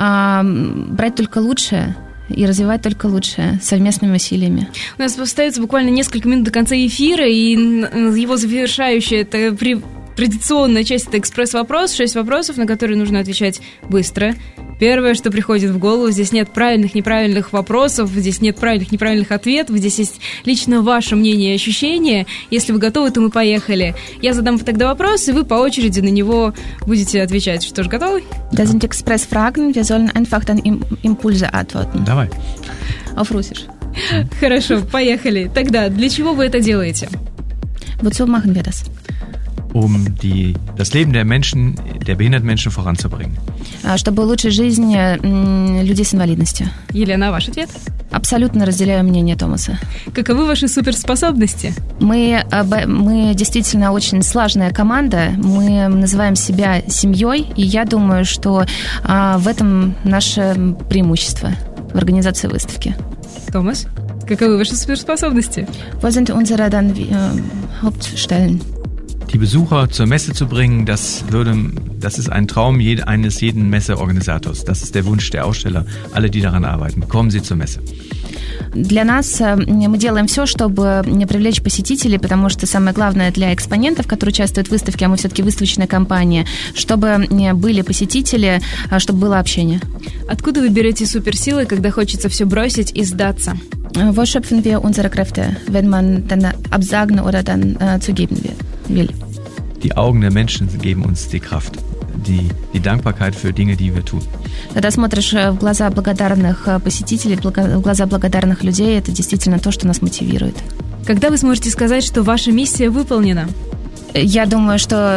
брать только лучшее и развивать только лучшее совместными усилиями. У нас остается буквально несколько минут до конца эфира, и его завершающая это при... традиционная часть – это экспресс-вопрос. Шесть вопросов, на которые нужно отвечать быстро. Первое, что приходит в голову, здесь нет правильных, неправильных вопросов, здесь нет правильных, неправильных ответов, здесь есть лично ваше мнение и ощущения. Если вы готовы, то мы поехали. Я задам тогда вопрос, и вы по очереди на него будете отвечать. Что ж, готовы? Das sind Express-Fragen. Wir sollen einfach dann Impulse antworten. Давай. Auf Russisch. Хорошо, поехали. Тогда, для чего вы это делаете? Wozu machen wir das? Um die, das Leben der Menschen, der behinderten Menschen voranzubringen. Чтобы улучшить жизнь людей с инвалидностью. Елена, ваш ответ? Абсолютно разделяю мнение Томаса. Каковы ваши суперспособности? Мы, мы действительно очень слаженная команда. Мы называем себя семьей, и я думаю, что в этом наше преимущество в организации выставки. Томас, каковы ваши суперспособности? Wo sind unsere dann Hauptstellen? Die Besucher zur Messe zu bringen, das würde, das ist ein Traum eines jeden Messeorganisators. Das ist der Wunsch der Aussteller. Alle, die daran arbeiten, kommen Sie zur Messe. Для нас мы делаем все, чтобы не привлечь посетителей, потому что самое главное для экспонентов, которые участвуют в выставке, а мы все-таки выставочная компания, чтобы были посетители, чтобы было общение. Откуда вы берете суперсилы, когда хочется все бросить и сдаться? Wo schöpfen wir unsere Kräfte, wenn man dann absagen oder dann äh, zugeben will? Die Augen der Menschen geben uns die Kraft, die, die Dankbarkeit für Dinge, die wir tun. Когда смотришь в глаза благодарных посетителей, в глаза благодарных людей, это действительно то, что нас мотивирует. Когда вы сможете сказать, что ваша миссия выполнена? Я думаю, что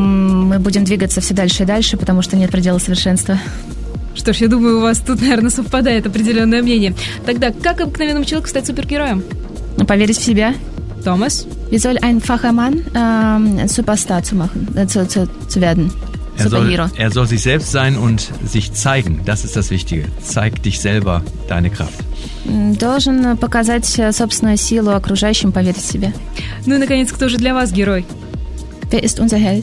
мы будем двигаться все дальше и дальше, потому что нет предела совершенства. Что ж, я думаю, у вас тут, наверное, совпадает определенное мнение. Тогда, как обыкновенному человеку стать супергероем? Поверить в себя. Томас? Wie soll ein Fachmann äh, Superstar zu machen, äh, zu, zu, zu werden? Er soll, er soll sich selbst sein und sich zeigen. Das ist das Wichtige. Zeig dich selber, deine Kraft. Должен показать собственную силу окружающим, поверить в себя. Ну и, наконец, кто же для вас герой? Wer ist unser Held?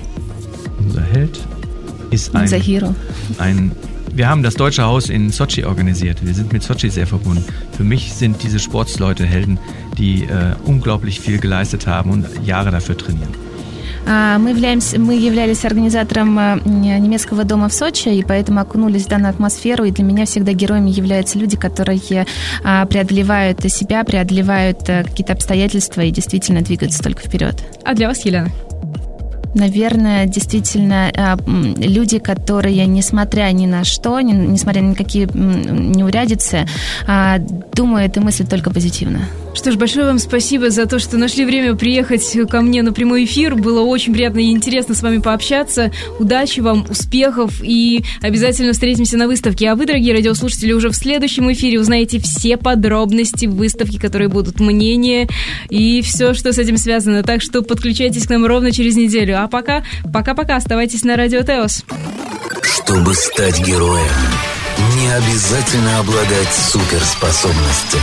Unser Held ist ein... Unser Hero. ein Wir haben das Deutsche Haus in Sochi organisiert. Wir sind mit Sochi sehr verbunden. Für mich sind diese Sportsleute Helden, die äh, unglaublich viel geleistet haben und Jahre dafür trainieren. Мы, являемся, мы являлись организатором немецкого дома в Сочи, и поэтому окунулись в данную атмосферу, и для меня всегда героями являются люди, которые преодолевают себя, преодолевают какие-то обстоятельства и действительно двигаются только вперед. А для вас, Елена? Наверное, действительно, люди, которые, несмотря ни на что, несмотря ни на какие неурядицы, думают и мыслят только позитивно. Что ж, большое вам спасибо за то, что нашли время приехать ко мне на прямой эфир. Было очень приятно и интересно с вами пообщаться. Удачи вам, успехов и обязательно встретимся на выставке. А вы, дорогие радиослушатели, уже в следующем эфире узнаете все подробности выставки, которые будут, мнения и все, что с этим связано. Так что подключайтесь к нам ровно через неделю. А пока, пока-пока, оставайтесь на Радио Теос. Чтобы стать героем, не обязательно обладать суперспособностями.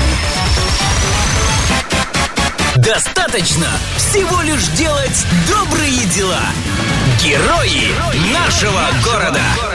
Достаточно всего лишь делать добрые дела. Герои нашего города.